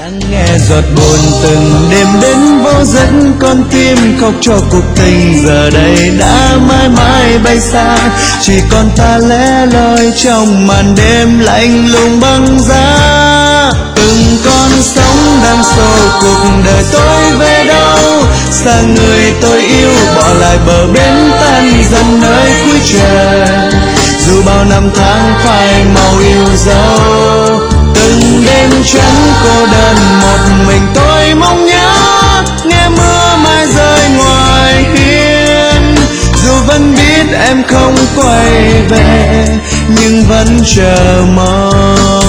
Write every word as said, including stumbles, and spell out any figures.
lắng nghe giọt buồn từng đêm đến vô giấc, con tim khóc cho cuộc tình giờ đây đã mãi mãi bay xa, chỉ còn ta lẻ loi trong màn đêm lạnh lùng băng giá. Từng con sóng đang xô cuộc đời tôi về đâu, xa người tôi yêu bỏ lại bờ bến tan dần nơi cuối trời. Dù bao năm tháng phai màu yêu dấu, từng đêm trắng cô đơn một mình tôi mong nhớ, nghe mưa mai rơi ngoài hiên. Dù vẫn biết em không quay về nhưng vẫn chờ mong.